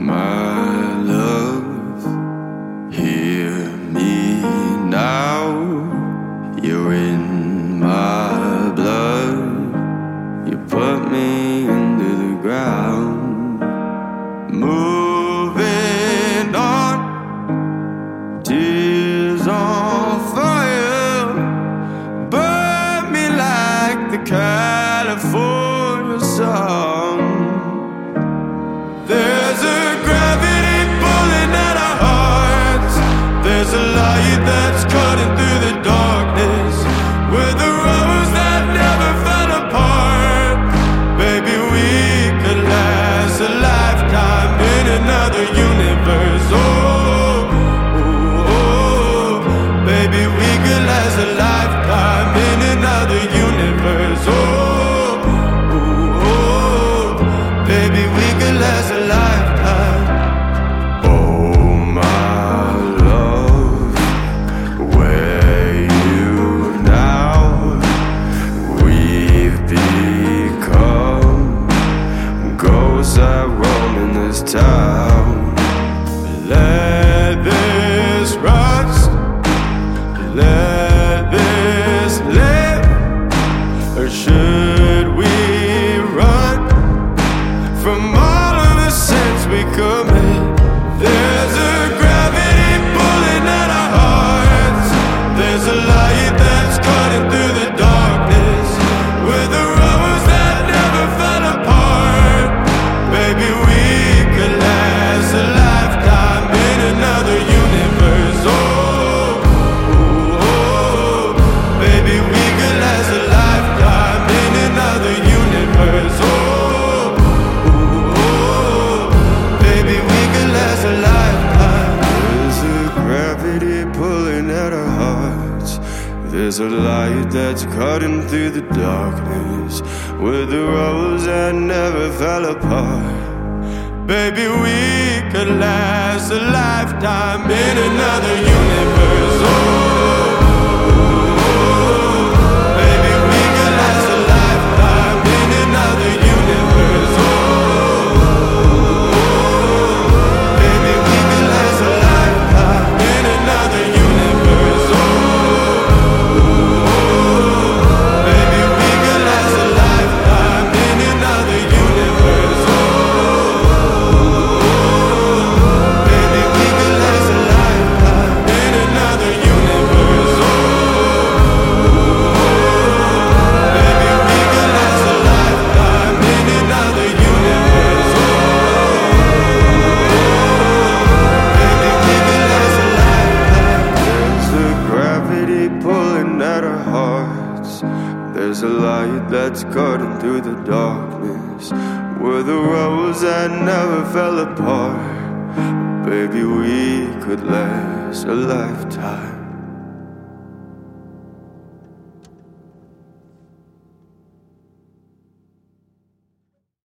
my love, hear me now. You're in my blood. You put me into the ground. Moving on, tears on fire, burn me like the California sun. There's a gravity pulling at our hearts. There's a light that's cutting through the darkness. We're the rose that never fell apart. Baby, we could last a lifetime in another universe. Oh, oh, oh. Baby, we could last a lifetime in another universe. Oh, oh, oh. Baby, we could last a lifetime. Oh, my love, where you now? We've become ghosts that roam in this town. Let this rust, let this live, or should we run from all of the sins we commit? There's a gravity pulling at our hearts. There's a light that's cutting through the darkness. We're the rose that never fell apart. Baby, we could last a lifetime in another universe. Oh, oh, oh. Baby, we could last a lifetime in another universe. Oh, oh, oh. Baby, we could last a lifetime. There's a gravity pulling at our hearts. There's a light that's cutting through the darkness. We're the rose that never fell apart. Baby, we could last a lifetime in another universe. Oh, baby, we could last a lifetime in another universe. Oh, baby, we could last a lifetime in another universe. Oh, baby, we could last a lifetime in another universe. Oh, baby, we could last a lifetime in another universe. Oh, baby, we could last a lifetime in another universe. Oh, baby, we could last a lifetime. There's a gravity pulling at our hearts. There's a light that's cutting through the darkness. We're the rose that never fell apart. Baby, we could last a lifetime.